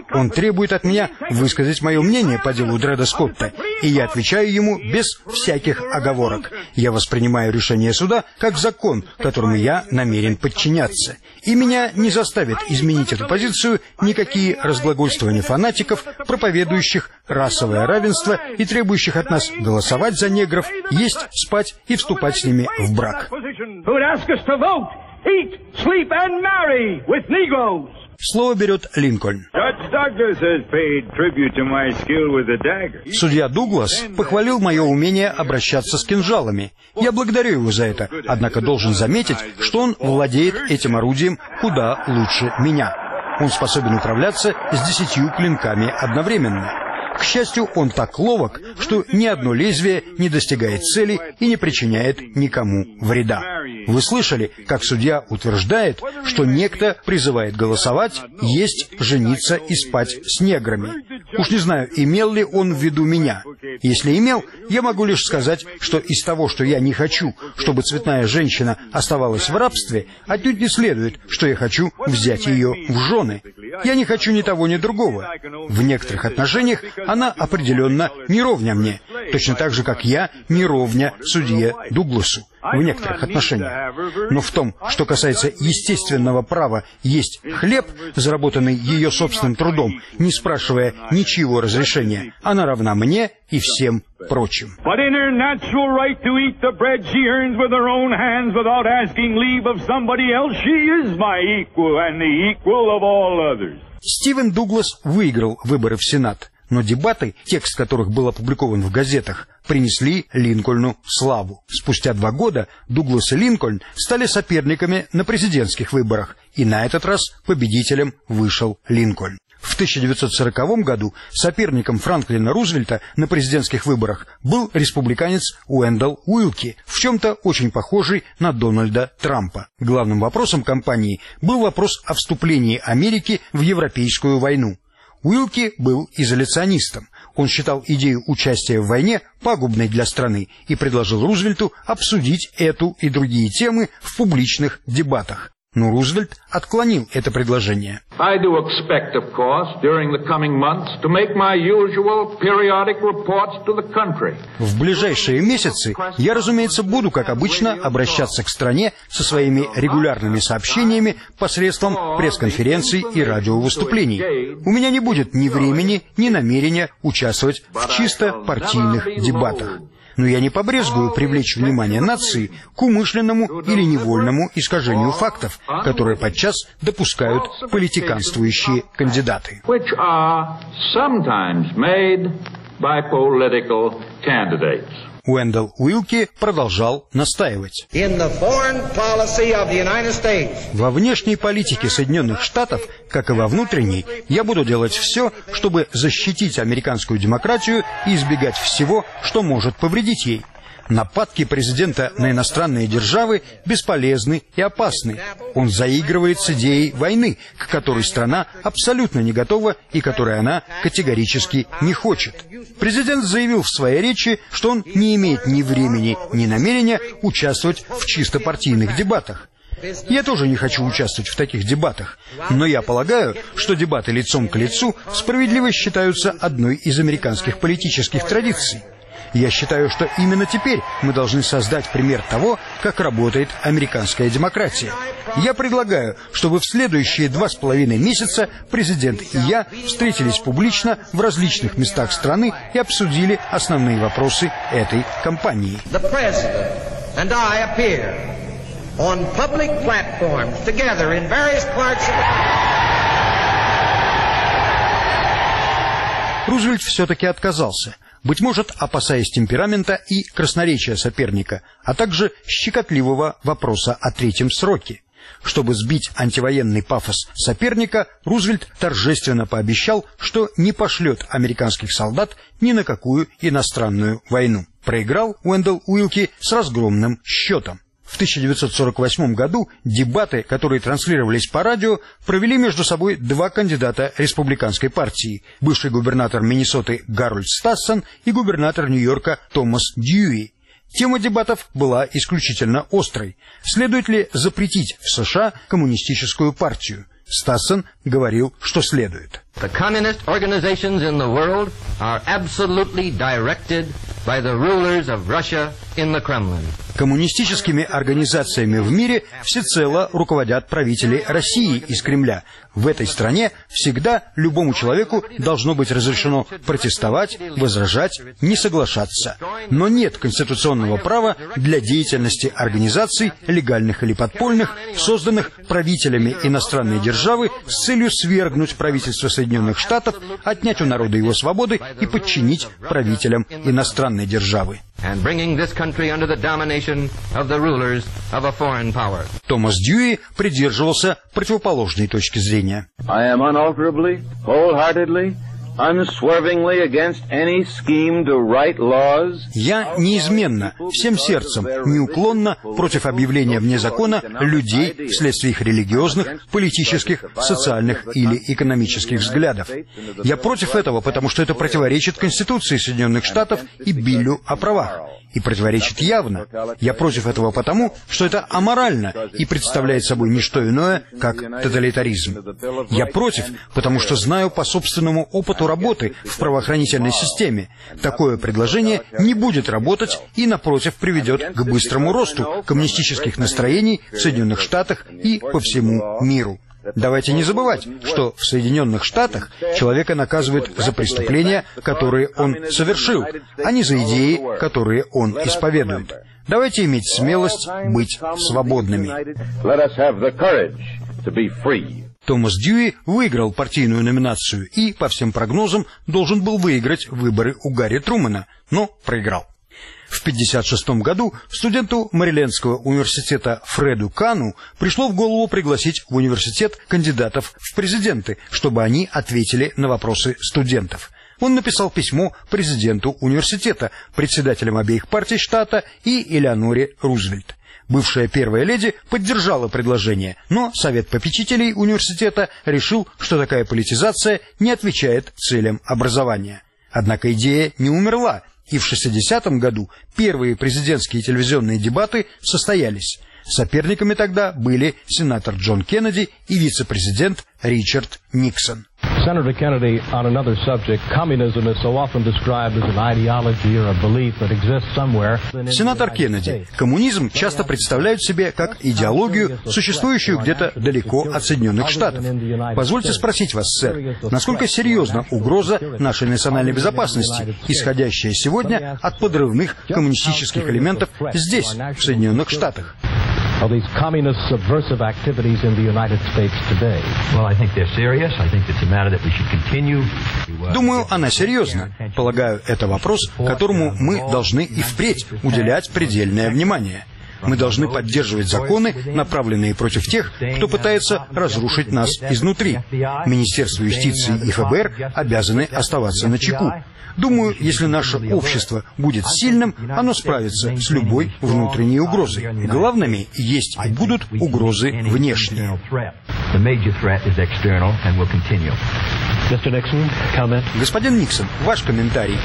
Он требует от меня высказать мое мнение по делу Дреда Скотта, и я отвечаю ему без всяких оговорок. Я воспринимаю решение суда как закон, которому я намерен подчиняться. И меня не заставит изменить эту позицию никакие разглагольствования фанатиков, проповедующих расовое равенство и требующих от нас голосовать за негров, есть, спать и вступать с ними в брак. Слово берет Линкольн. Судья Дуглас похвалил мое умение обращаться с кинжалами. Я благодарю его за это, однако должен заметить, что он владеет этим орудием куда лучше меня. Он способен управляться с десятью клинками одновременно. К счастью, он так ловок, что ни одно лезвие не достигает цели и не причиняет никому вреда. Вы слышали, как судья утверждает, что некто призывает голосовать, есть, жениться и спать с неграми. Уж не знаю, имел ли он в виду меня. Если имел, я могу лишь сказать, что из того, что я не хочу, чтобы цветная женщина оставалась в рабстве, отнюдь не следует, что я хочу взять ее в жены. Я не хочу ни того, ни другого. В некоторых отношениях она определенно не ровня мне, точно так же, как я не ровня судье Дугласу в некоторых отношениях. Но в том, что касается естественного права есть хлеб, заработанный ее собственным трудом, не спрашивая ничьего разрешения, она равна мне и всем прочим. Стивен Дуглас выиграл выборы в Сенат, но дебаты, текст которых был опубликован в газетах, принесли Линкольну славу. Спустя два года Дуглас и Линкольн стали соперниками на президентских выборах, и на этот раз победителем вышел Линкольн. В тысяча девятьсот сороковом году соперником Франклина Рузвельта на президентских выборах был республиканец Уэндell Уилки, в чем-то очень похожий на Дональда Трампа. Главным вопросом кампании был вопрос о вступлении Америки в Европейскую войну. Уилки был изоляционистом. Он считал идею участия в войне пагубной для страны и предложил Рузвельту обсудить эту и другие темы в публичных дебатах. Но Рузвельт отклонил это предложение. I do expect, of course, during the coming months, to make my usual periodic reports to the country. В ближайшие месяцы я, разумеется, буду, как обычно, обращаться к стране со своими регулярными сообщениями посредством пресс-конференций и радиовыступлений. У меня не будет ни времени, ни намерения участвовать в чисто партийных дебатах. Но я не побрезгую привлечь внимание нации к умышленному или невольному искажению фактов, которые подчас допускают политиканствующие кандидаты. Уэндell Уилки продолжал настаивать. Во внешней политике Соединенных Штатов, как и во внутренней, я буду делать все, чтобы защитить американскую демократию и избегать всего, что может повредить ей. Нападки президента на иностранные державы бесполезны и опасны. Он заигрывает с идеей войны, к которой страна абсолютно не готова и которой она категорически не хочет. Президент заявил в своей речи, что он не имеет ни времени, ни намерения участвовать в чисто партийных дебатах. Я тоже не хочу участвовать в таких дебатах, но я полагаю, что дебаты лицом к лицу справедливо считаются одной из американских политических традиций. Я считаю, что именно теперь мы должны создать пример того, как работает американская демократия. Я предлагаю, чтобы в следующие два с половиной месяца президент и я встретились публично в различных местах страны и обсудили основные вопросы этой кампании. Рузвельт все-таки отказался. Быть может, опасаясь темперамента и красноречия соперника, а также щекотливого вопроса о третьем сроке. Чтобы сбить антивоенный пафос соперника, Рузвельт торжественно пообещал, что не пошлет американских солдат ни на какую иностранную войну. Проиграл Уэндell Уилки с разгромным счетом. В тысяча девятьсот сорок восьмом году дебаты, которые транслировались по радио, провели между собой два кандидата республиканской партии: бывший губернатор Миннесоты Гарольд Стассон и губернатор Нью-Йорка Томас Дьюи. Тема дебатов была исключительно острой. Следует ли запретить в США коммунистическую партию? Стассон говорил, что следует. The communist organizations in the world are absolutely directed by the rulers of Russia in the Kremlin. Коммунистическими организациями в мире всецело руководят правители России из Кремля. В этой стране всегда любому человеку должно быть разрешено протестовать, возражать, не соглашаться. Но нет конституционного права для деятельности организаций, легальных или подпольных, созданных правителями иностранной державы с целью свергнуть правительство Соединенных Штатов, отнять у народа его свободы и подчинить правителям иностранной державы. Томас Дьюи придерживался противоположной точки зрения. I am unalterably, wholeheartedly, unswervingly against any scheme to write laws. Я неизменно, всем сердцем, неуклонно против объявления вне закона людей вследствие их религиозных, политических, социальных или экономических взглядов. Я против этого, потому что это противоречит Конституции Соединенных Штатов и Биллю о правах. И противоречит явно. Я против этого потому, что это аморально и представляет собой не что иное, как тоталитаризм. Я против, потому что знаю по собственному опыту работы в правоохранительной системе. Такое предложение не будет работать и, напротив, приведет к быстрому росту коммунистических настроений в Соединенных Штатах и по всему миру. Давайте не забывать, что в Соединенных Штатах человека наказывают за преступления, которые он совершил, а не за идеи, которые он исповедует. Давайте иметь смелость быть свободными. Томас Дьюи выиграл партийную номинацию и, по всем прогнозам, должен был выиграть выборы у Гарри Трумэна, но проиграл. В пятьдесят шестом году студенту Мэрилендского университета Фреду Кану пришло в голову пригласить в университет кандидатов в президенты, чтобы они ответили на вопросы студентов. Он написал письмо президенту университета, председателям обеих партий штата и Элеоноре Рузвельт. Бывшая первая леди поддержала предложение, но Совет попечителей университета решил, что такая политизация не отвечает целям образования. Однако идея не умерла, и в шестидесятом году первые президентские телевизионные дебаты состоялись. Соперниками тогда были сенатор Джон Кеннеди и вице-президент Ричард Никсон. Senator Kennedy, on another subject, communism is so often described as an ideology or a belief that exists somewhere. Сенатор Кеннеди, коммунизм часто представляют себе как идеологию, существующую где-то далеко от Соединенных Штатов. Позвольте спросить вас, сэр, насколько серьезна угроза нашей национальной безопасности, исходящая сегодня от подрывных коммунистических элементов здесь, в Соединенных Штатах? Of these communist subversive activities in the United States today? Well, I think they're serious. I think it's a matter that we should continue. Думаю, она серьезна. Полагаю, это вопрос, которому мы должны и впредь уделять предельное внимание. Мы должны поддерживать законы, направленные против тех, кто пытается разрушить нас изнутри. Министерство юстиции и ФБР обязаны оставаться начеку. Думаю, если наше общество будет сильным, оно справится с любой внутренней угрозой. Главными есть и будут угрозы внешние. Господин Никсон, ваш комментарий.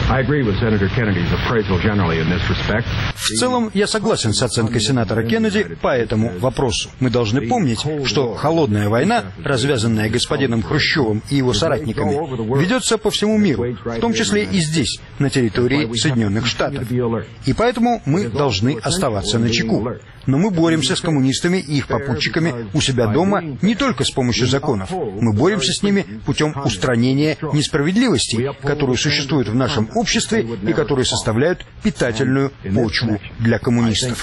В целом, я согласен с оценкой сенатора Кеннеди по этому вопросу. Мы должны помнить, что холодная война, развязанная господином Хрущевым и его соратниками, ведется по всему миру, в том числе и здесь, на территории Соединенных Штатов. И поэтому мы должны оставаться начеку. Но мы боремся с коммунистами и их попутчиками у себя дома не только с помощью законов. Мы боремся с ними путем устранения несправедливостей, которые существуют в нашем обществе и которые составляют питательную почву для коммунистов.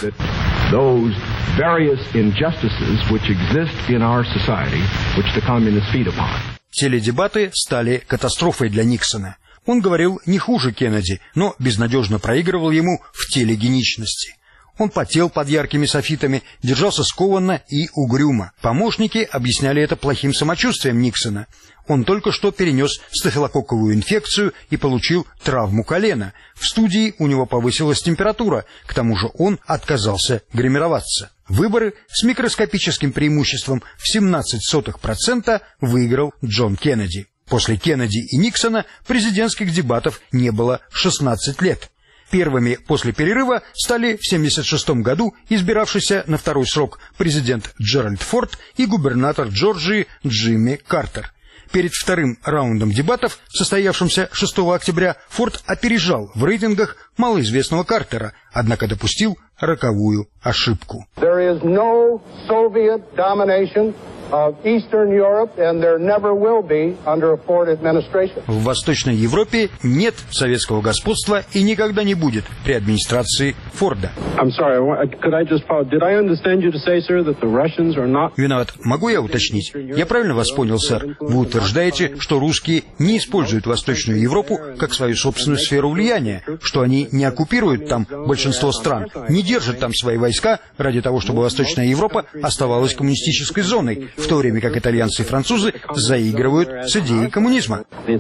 Теледебаты стали катастрофой для Никсона. Он говорил не хуже Кеннеди, но безнадежно проигрывал ему в телегеничности. Он потел под яркими софитами, держался скованно и угрюмо. Помощники объясняли это плохим самочувствием Никсона. Он только что перенес стафилококковую инфекцию и получил травму колена. В студии у него повысилась температура, к тому же он отказался гримироваться. Выборы с микроскопическим преимуществом в семнадцать сотых процента выиграл Джон Кеннеди. После Кеннеди и Никсона президентских дебатов не было шестнадцать лет. Первыми после перерыва стали в семьдесят шестом году избиравшийся на второй срок президент Джеральд Форд и губернатор Джорджии Джимми Картер. Перед вторым раундом дебатов, состоявшимся шестого октября, Форд опережал в рейтингах малоизвестного Картера, однако допустил роковую ошибку. There is no Soviet domination of Eastern Europe, and there never will be under a Ford administration. В Восточной Европе нет советского господства и никогда не будет при администрации Форда. I'm sorry, could I just follow? Did I understand you to say, sir, that the Russians are not... Виноват. Могу я уточнить? Я правильно вас понял, сэр? Вы утверждаете, что русские не используют Восточную Европу как свою собственную сферу влияния, что они не оккупируют там большинство стран, не держат там свои войска ради того, чтобы Восточная Европа оставалась коммунистической зоной, в то время как итальянцы и французы заигрывают с идеей коммунизма.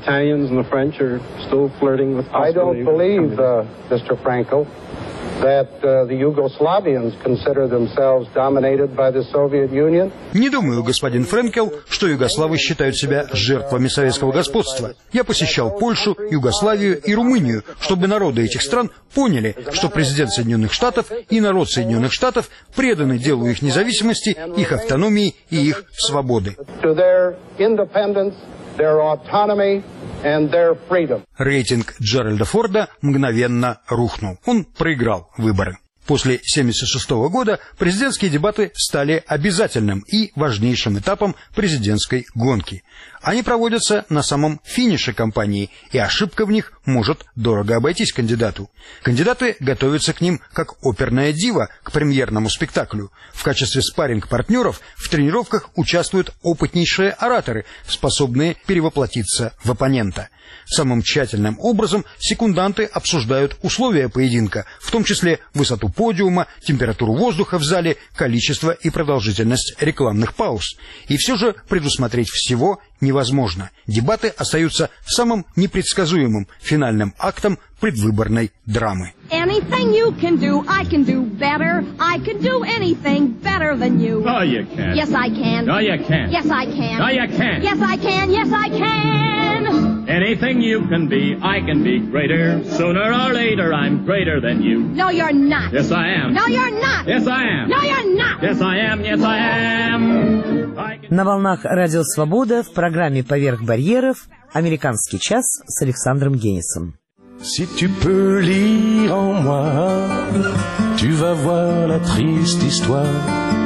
That uh, the Yugoslavians consider themselves dominated by the Soviet Union. Не думаю, господин Френкел, что югославы считают себя жертвами советского господства. Я посещал Польшу, Югославию и Румынию, чтобы народы этих стран поняли, что президент Соединенных Штатов и народ Соединенных Штатов преданы делу их независимости, их автономии и их свободы. To their independence, their autonomy and their freedom. Рейтинг Джеральда Форда мгновенно рухнул. Он проиграл выборы. После семьдесят шестого года президентские дебаты стали обязательным и важнейшим этапом президентской гонки. Они проводятся на самом финише кампании, и ошибка в них может дорого обойтись кандидату. Кандидаты готовятся к ним как оперная дива к премьерному спектаклю. В качестве спарринг-партнеров в тренировках участвуют опытнейшие ораторы, способные перевоплотиться в оппонента. Самым тщательным образом секунданты обсуждают условия поединка, в том числе высоту подиума, температуру воздуха в зале, количество и продолжительность рекламных пауз. И все же предусмотреть всего невозможно. Дебаты остаются самым непредсказуемым финальным актом предвыборной драмы. Anything you can do, I can do better. I can do anything better than you. No, you can't. Yes, I can. No, you can't. Yes, I can. No, you can't. Yes, I can. Yes, I can. Anything you can be, I can be greater. Sooner or later, I'm greater than you. No, you're not. Yes, I am. No, you're not. Yes, I am. No, you're not. Yes, I am. Yes, I am. I can... На волнах Радио Свобода в программе «Поверх барьеров» «Американский час» с Александром Генисом. Si tu peux lire en moi, tu vas voir la triste histoire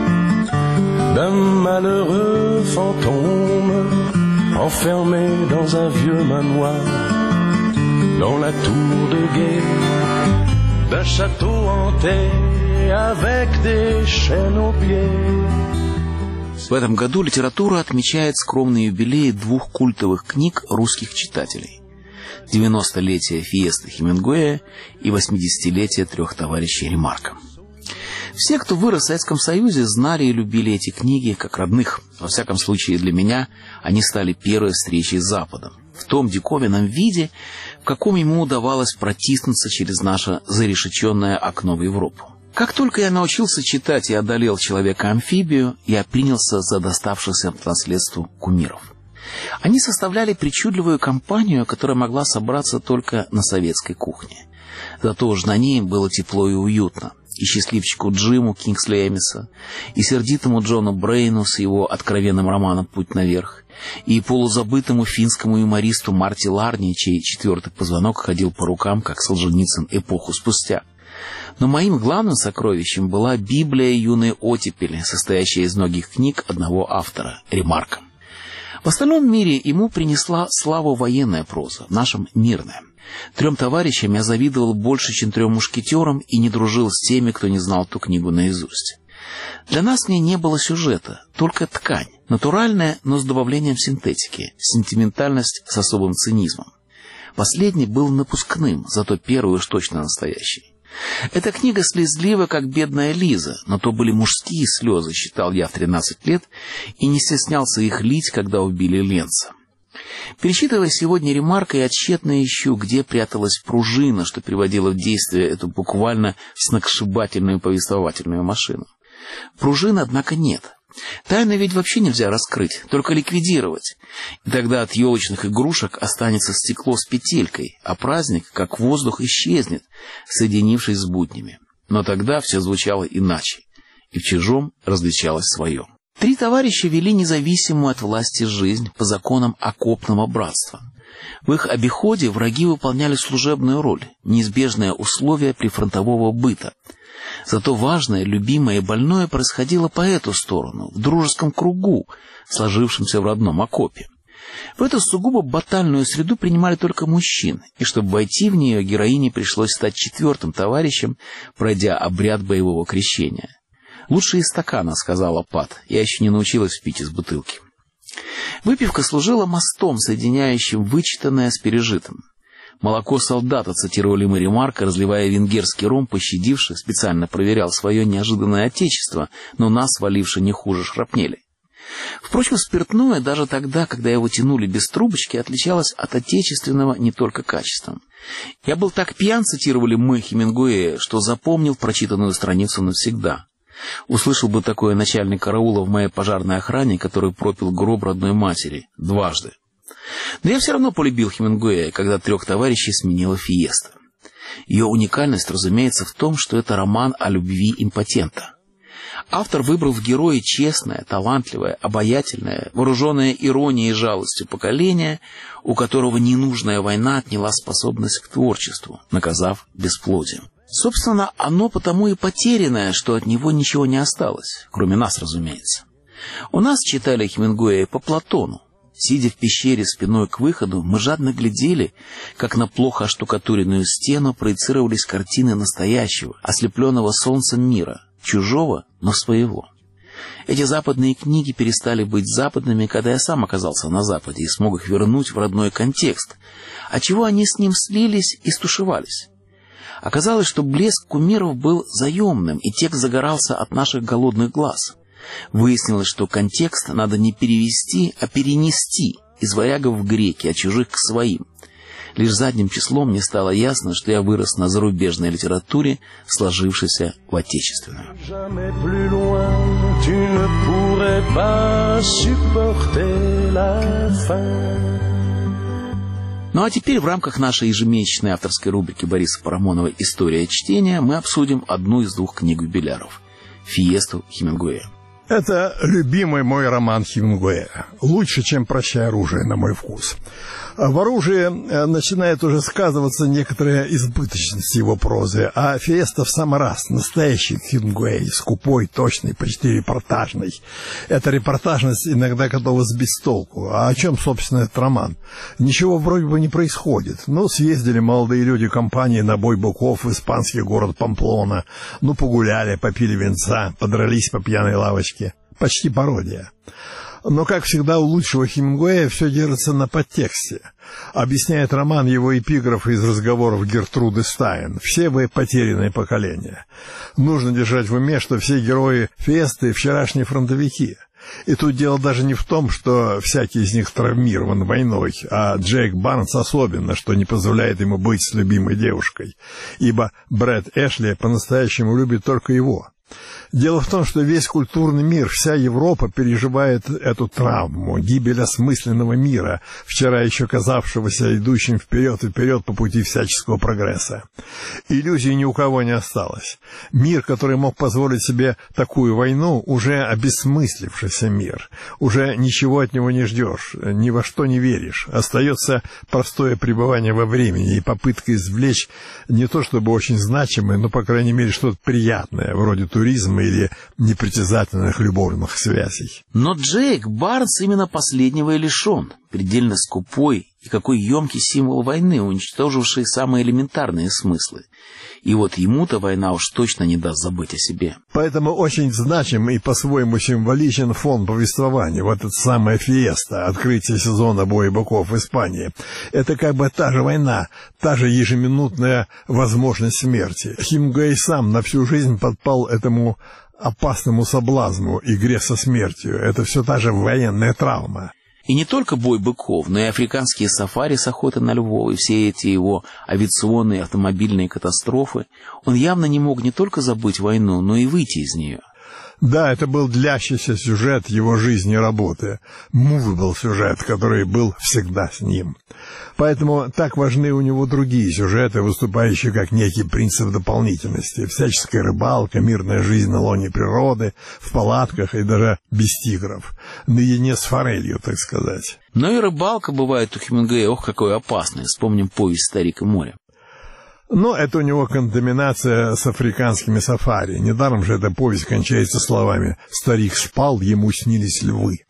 d'un malheureux fantôme enfermé dans un vieux manoir, dans la tour de guet d'un château hanté avec des chaînes aux pieds. В этом году литература отмечает скромный юбилей двух культовых книг русских читателей. девяностолетие Фиесты Хемингуэя и восьмидесятилетие трех товарищей Ремарка. Все, кто вырос в Советском Союзе, знали и любили эти книги как родных. Во всяком случае, для меня они стали первой встречей с Западом. В том диковинном виде, в каком ему удавалось протиснуться через наше зарешеченное окно в Европу. Как только я научился читать и одолел человека-амфибию, я принялся за доставшееся по наследству кумиров. Они составляли причудливую компанию, которая могла собраться только на советской кухне. Зато уж на ней было тепло и уютно. И счастливчику Джиму Кингсли Эмиса, и сердитому Джону Брейну с его откровенным романом «Путь наверх», и полузабытому финскому юмористу Марти Ларни, чей четвертый позвонок ходил по рукам, как Солженицын эпоху спустя. Но моим главным сокровищем была Библия юной оттепели, состоящая из многих книг одного автора – Ремарка. В остальном мире ему принесла славу военная проза, в нашем мирная. Трем товарищам я завидовал больше, чем трем мушкетерам, и не дружил с теми, кто не знал ту книгу наизусть. Для нас в ней не было сюжета, только ткань, натуральная, но с добавлением синтетики, сентиментальность с особым цинизмом. Последний был напускным, зато первый уж точно настоящий. Эта книга слезлива, как бедная Лиза, но то были мужские слезы, считал я в тринадцать лет, и не стеснялся их лить, когда убили Ленца. Перечитывая сегодня Ремарка, я тщетно ищу, где пряталась пружина, что приводила в действие эту буквально сногсшибательную повествовательную машину. Пружины, однако, нет. Тайну ведь вообще нельзя раскрыть, только ликвидировать. И тогда от елочных игрушек останется стекло с петелькой, а праздник, как воздух, исчезнет, соединившись с буднями. Но тогда все звучало иначе, и в чужом различалось свое. Три товарища вели независимую от власти жизнь по законам окопного братства. В их обиходе враги выполняли служебную роль, неизбежное условие прифронтового быта. Зато важное, любимое и больное происходило по эту сторону, в дружеском кругу, сложившемся в родном окопе. В эту сугубо батальную среду принимали только мужчин, и чтобы войти в нее, героине пришлось стать четвертым товарищем, пройдя обряд боевого крещения. «Лучше из стакана», — сказала Пат, — «я еще не научилась пить из бутылки». Выпивка служила мостом, соединяющим вычитанное с пережитым. «Молоко солдата», цитировали мы Ремарка, разливая венгерский ром, пощадивший, специально проверял свое неожиданное отечество, но нас, валивши не хуже шрапнели. Впрочем, спиртное, даже тогда, когда его тянули без трубочки, отличалось от отечественного не только качеством. «Я был так пьян», цитировали мы Хемингуэя, что запомнил прочитанную страницу навсегда. Услышал бы такое начальник караула в моей пожарной охране, который пропил гроб родной матери дважды. Но я все равно полюбил Хемингуэя, когда трех товарищей сменила Фиеста. Ее уникальность, разумеется, в том, что это роман о любви импотента. Автор выбрал в герое честное, талантливое, обаятельное, вооруженное иронией и жалостью поколение, у которого ненужная война отняла способность к творчеству, наказав бесплодием. Собственно, оно потому и потерянное, что от него ничего не осталось, кроме нас, разумеется. У нас читали Хемингуэя по Платону. Сидя в пещере спиной к выходу, мы жадно глядели, как на плохо оштукатуренную стену проецировались картины настоящего, ослепленного солнцем мира, чужого, но своего. Эти западные книги перестали быть западными, когда я сам оказался на Западе и смог их вернуть в родной контекст, отчего они с ним слились и стушевались. Оказалось, что блеск кумиров был заемным, и текст загорался от наших голодных глаз. Выяснилось, что контекст надо не перевести, а перенести из варягов в греки, а чужих к своим. Лишь задним числом мне стало ясно, что я вырос на зарубежной литературе, сложившейся в отечественную. Ну а теперь в рамках нашей ежемесячной авторской рубрики Бориса Парамонова «История чтения» мы обсудим одну из двух книг юбиляров – «Фиесту» Хемингуэя. Это любимый мой роман Хемингуэя. Лучше, чем «Прощай, оружие», на мой вкус. В «Оружии» начинает уже сказываться некоторая избыточность его прозы, а «Фиеста» в самый раз настоящий Хемингуэй, скупой, точный, почти репортажный. Эта репортажность иногда готова сбить с толку. А о чем, собственно, этот роман? Ничего вроде бы не происходит. Ну, съездили молодые люди компании на бой быков в испанский город Памплона. Ну, погуляли, попили винца, подрались по пьяной лавочке. Почти пародия. Но, как всегда, у лучшего Хемингуэя все держится на подтексте. Объясняет роман его эпиграф из разговоров Гертруды Стайн. «Все вы потерянное поколение». Нужно держать в уме, что все герои «Фиесты» — вчерашние фронтовики. И тут дело даже не в том, что всякий из них травмирован войной, а Джейк Барнс особенно, что не позволяет ему быть с любимой девушкой, ибо Брэд Эшли по-настоящему любит только его. Дело в том, что весь культурный мир, вся Европа переживает эту травму, гибель осмысленного мира, вчера еще казавшегося идущим вперед и вперед по пути всяческого прогресса. Иллюзий ни у кого не осталось. Мир, который мог позволить себе такую войну, уже обессмыслившийся мир. Уже ничего от него не ждешь, ни во что не веришь. Остается простое пребывание во времени и попытка извлечь не то чтобы очень значимое, но, по крайней мере, что-то приятное, вроде туризма или непритязательных любовных связей. Но Джейк Барнс именно последнего и лишен. Предельно скупой и какой емкий символ войны, уничтоживший самые элементарные смыслы. И вот ему-то война уж точно не даст забыть о себе. Поэтому очень значим и по-своему символичен фон повествования. Вот эта самая «Фиеста», открытие сезона боя быков в Испании. Это как бы та же война, та же ежеминутная возможность смерти. Хемингуэй сам на всю жизнь подпал этому опасному соблазну, игре со смертью. Это все та же военная травма. И не только бой быков, но и африканские сафари с охотой на львов, и все эти его авиационные автомобильные катастрофы. Он явно не мог не только забыть войну, но и выйти из нее. Да, это был длящийся сюжет его жизни и работы. Movable сюжет, который был всегда с ним. Поэтому так важны у него другие сюжеты, выступающие как некий принцип дополнительности. Всяческая рыбалка, мирная жизнь на лоне природы, в палатках и даже без тигров. Наедине с форелью, так сказать. Но и рыбалка бывает у Хемингуэя, ох, какой опасной. Вспомним повесть «Старик и море». Но это у него контаминация с африканскими сафари. Недаром же эта повесть кончается словами «Старик спал, ему снились львы».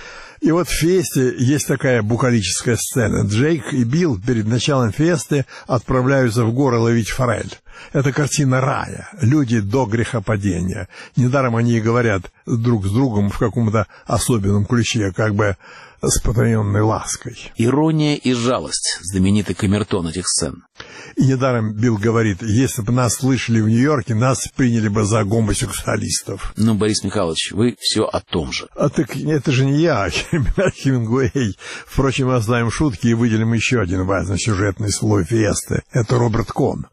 И вот в фесте есть такая букалическая сцена. Джейк и Билл перед началом фесты отправляются в горы ловить форель. Это картина рая. Люди до грехопадения. Недаром они и говорят друг с другом в каком-то особенном ключе, как бы с потаенной лаской. Ирония и жалость — знаменитый камертон этих сцен. И недаром Билл говорит, если бы нас слышали в Нью-Йорке, нас приняли бы за гомосексуалистов. Ну, Борис Михайлович, вы все о том же. А так это же не я, а Хемингуэй. Впрочем, мы оставим шутки и выделим еще один важный сюжетный слой фиесты. Это Роберт Кон.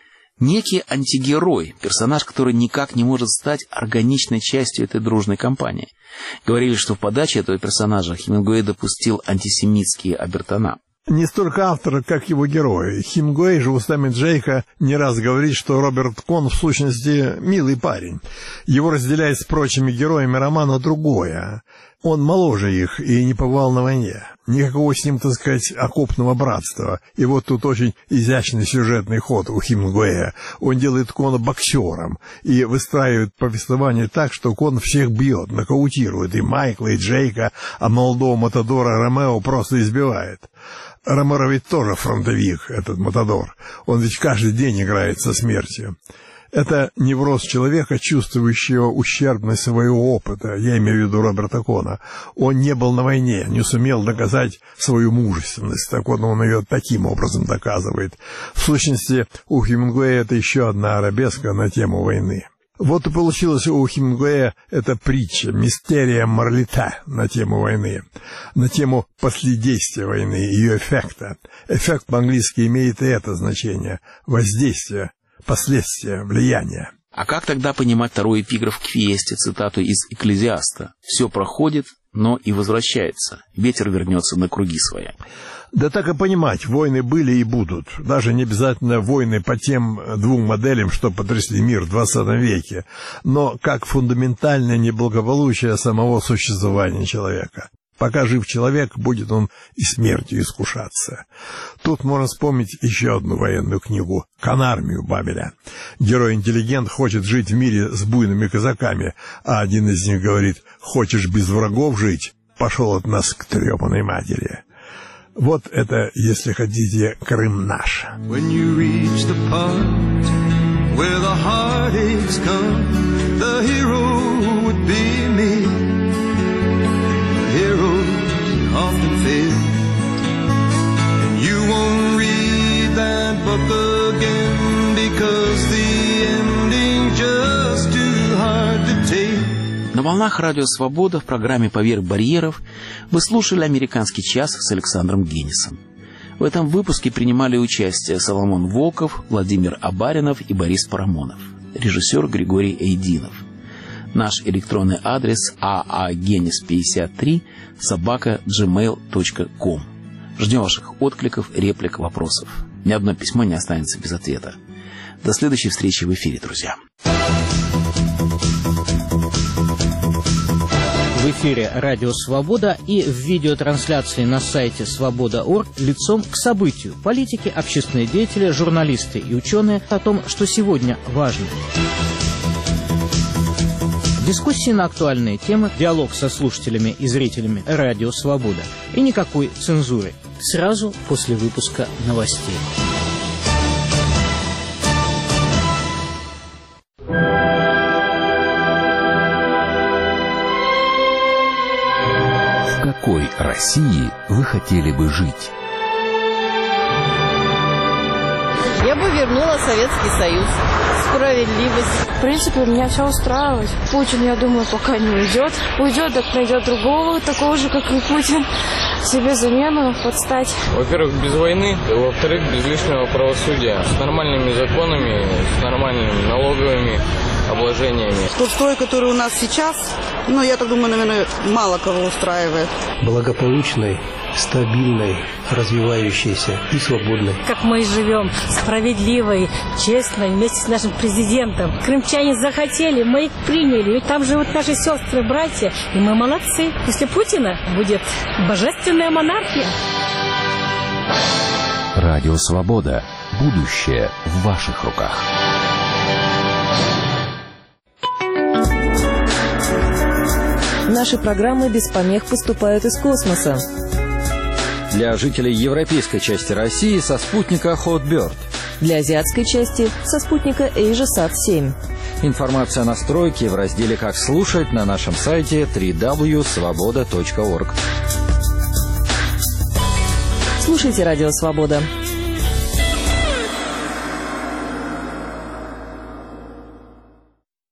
Некий антигерой, персонаж, который никак не может стать органичной частью этой дружной компании. Говорили, что в подаче этого персонажа Хемингуэй допустил антисемитские обертона. Не столько автора, как его герои. Хемингуэй же устами Джейка не раз говорит, что Роберт Кон в сущности милый парень. Его разделяет с прочими героями романа другое. Он моложе их и не побывал на войне. Никакого с ним, так сказать, окопного братства. И вот тут очень изящный сюжетный ход у Хемингуэя. Он делает Кона боксером и выстраивает повествование так, что Кон всех бьет, нокаутирует и Майкла, и Джейка, а молодого матадора Ромео просто избивает. Ромеро ведь тоже фронтовик, этот матадор. Он ведь каждый день играет со смертью. Это невроз человека, чувствующего ущербность своего опыта, я имею в виду Роберта Кона. Он не был на войне, не сумел доказать свою мужественность, так вот он ее таким образом доказывает. В сущности, у Хемингуэя это еще одна арабеска на тему войны. Вот и получилось у Хемингуэя эта притча, мистерия Марлита на тему войны, на тему последействия войны, ее эффекта. Эффект по-английски имеет и это значение – воздействие, последствия, влияние. А как тогда понимать второй эпиграф к фиесте, цитату из «Экклезиаста»? «Все проходит, но и возвращается. Ветер вернется на круги своя». Да так и понимать, войны были и будут. Даже не обязательно войны по тем двум моделям, что потрясли мир в двадцатом веке, но как фундаментальное неблагополучие самого существования человека. Пока жив человек, будет он и смертью искушаться. Тут можно вспомнить еще одну военную книгу «Конармию Бабеля». Герой-интеллигент хочет жить в мире с буйными казаками, а один из них говорит: «Хочешь без врагов жить? Пошел от нас к трепаной матери». Вот это, если хотите, Крым наш. When you reach the part where the heartaches come, the hero would be me. Heroes often fail, and you won't read that book again because the ending just too hard to take. На волнах Радио Свобода в программе «Поверх барьеров» вы слушали «Американский час» с Александром Генисом. В этом выпуске принимали участие Соломон Волков, Владимир Абаринов и Борис Парамонов. Режиссер Григорий Эйдинов. Наш электронный адрес а а генис пятьдесят три собака джимейл точка ком. Ждем ваших откликов, реплик, вопросов. Ни одно письмо не останется без ответа. До следующей встречи в эфире, друзья. В эфире «Радио Свобода» и в видеотрансляции на сайте свобода точка орг лицом к событию. Политики, общественные деятели, журналисты и ученые о том, что сегодня важно. Дискуссии на актуальные темы, диалог со слушателями и зрителями «Радио Свобода» и никакой цензуры. Сразу после выпуска новостей. В какой России вы хотели бы жить? Я бы вернула Советский Союз. Справедливость. В принципе, меня все устраивает. Путин, я думаю, пока не уйдет. Уйдет, так найдет другого, такого же, как и Путин. Себе замену подстать. Во-первых, без войны. Во-вторых, без лишнего правосудия. С нормальными законами, с нормальными налоговыми обложениями. Тот строй, который у нас сейчас, ну, я так думаю, наверное, мало кого устраивает. Благополучной, стабильной, развивающейся и свободной. Как мы живем, справедливой, честной, вместе с нашим президентом. Крымчане захотели, мы их приняли. Ведь там живут наши сестры, братья, и мы молодцы. После Путина будет божественная монархия. Радио «Свобода». Будущее в ваших руках. Наши программы без помех поступают из космоса. Для жителей европейской части России со спутника Hotbird. Для азиатской части со спутника AsiaSat семь. Информация о настройке в разделе «Как слушать» на нашем сайте дабл-ю дабл ю дабл ю точка свобода точка орг. Слушайте «Радио Свобода».